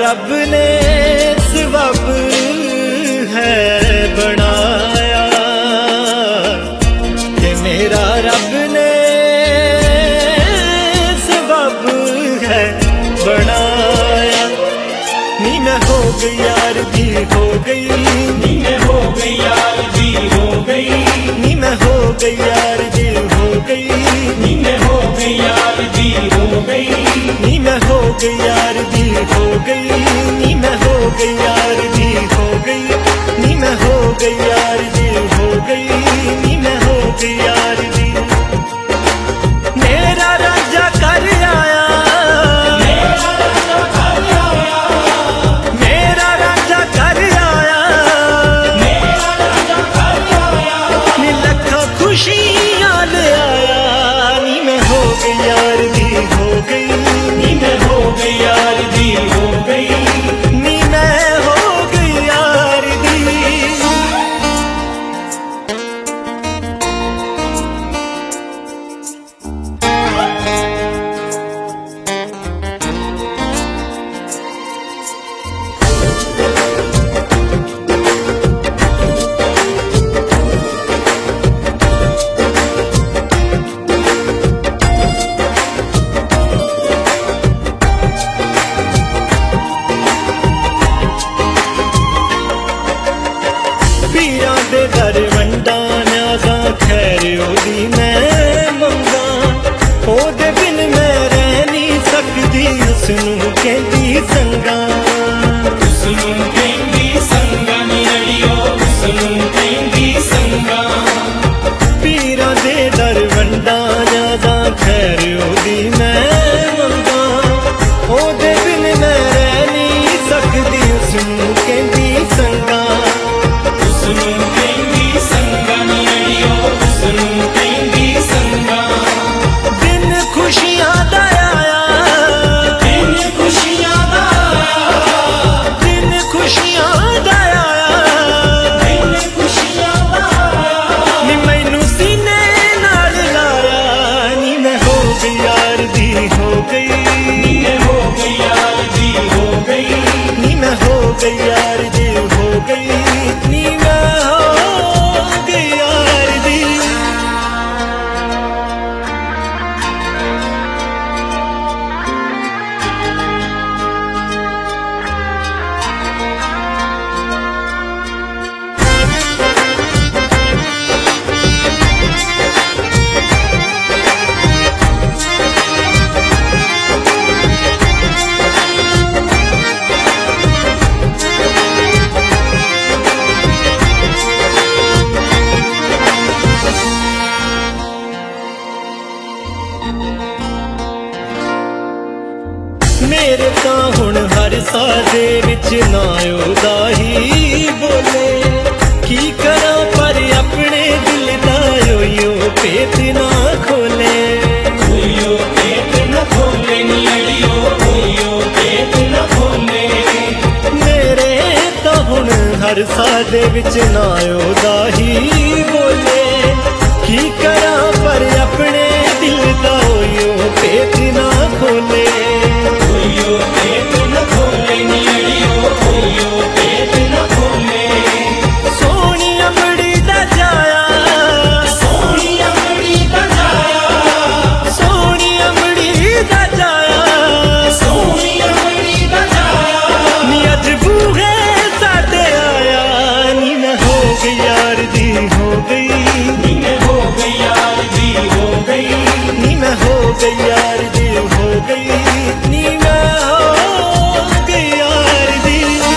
रब ने सबब है बनाया, कि मेरा रब ने सबब है बनाया। नी मैं हो गई यार दी हो गई, नी मैं हो गई यार दी हो गई, नी मैं हो गई यार दी हो गई, नी मैं हो गई यार दी हो गई, नी मैं हो गई यार दी हो गई, नी मैं हो गई यार दी हो गई, नी मैं हो गई यार दी हो गई, नी मैं हो गई यार दी। मेरा राजा कर आया, मेरा राजा घर आया, मेरा राजा कर आया, मेरा राजा घर आया, नी लखा खुशियां ले आया। नी मैं हो गई यार दी हो गई, नी मैं हो गई यार दी हो गई, नी मैं हो गई यार दी। पीरां दे दर वंडा न्याज़ा खैर ओदी मैं मंगा, ओदे बिन मैं रह नहीं सकदी, उसनू कहंदी संगा, उसनू कहंदी संगा नी अड़ियो, उसनू कहंदी संगा। पीरां दे दर वंडा न्याज़ा खैर ओदी मैं मंगा, ओदे बिन मैं रह नहीं सकदी, उसनू कहंदी संगा। उसनू कहंदी संगा नी अड़ियो, उसनू कहंदी संगा। दिन खुशियां दा आया, दिन खुशियां दा आया, दिन खुशियां दा आया, दिन खुशियां दा आया, नी मैनू सीने नाल लाया। नी मैं हो गई यार दी हो गई, नी मैं हो गई यार दी हो गई, नी मैं हो गई यार दी हो गई, नी मैं हो गई यार दी। मेरे तां हुण हर साजे विच ना ओदा ही बोले, की करा पर अपने दिल दा यो पेट ना खोले। कोइयो पेट न खोले नी अड़ियो, कोइयो पेट न खोले। मेरे तां हुण हर साजे विच ना ओदा ही बोले, की करा पर अपने दिल दा यो पेट ना खोले। कोइयो पेट न खोले नी अड़ियो, कोइयो पेट न खोले। सोनी अमड़ी दा जाया, सोनी अमड़ी दा जाया, सोनी अमड़ी दा जाया, सोनी अमड़ी दा जाया, नी अज बूहे साडे आया। नी मैं हो गई यार दी हो गई, नी मैं हो गई यार दी हो गई, नी मैं हो गई यार दी हो गई, नी मैं हो गई यार दी।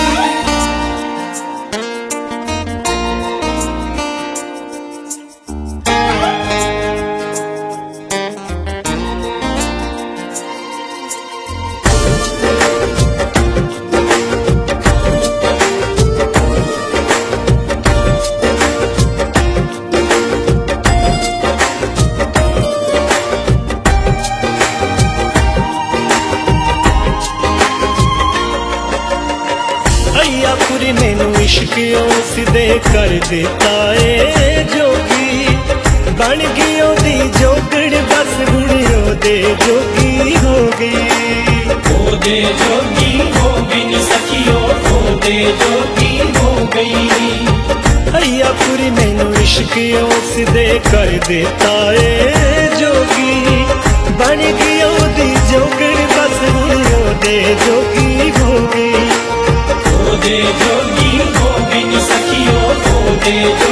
अय्यापुरी मैनू इश्क सिदे कर दिता ए जोगी, बन गई ओदी जोगड़ बस हुण ओदे जोगी हो गई। दे जोगी हो बिन सखियो हो दे जोगी हो गई। अय्यापुरी मैनू इश्क उस दे कर देता है जोगी, बन गई ओदी जोगण बस हुण ओदे जोगी हो गई। हो दे जोगी हो बिन सखियो हो दे जोगी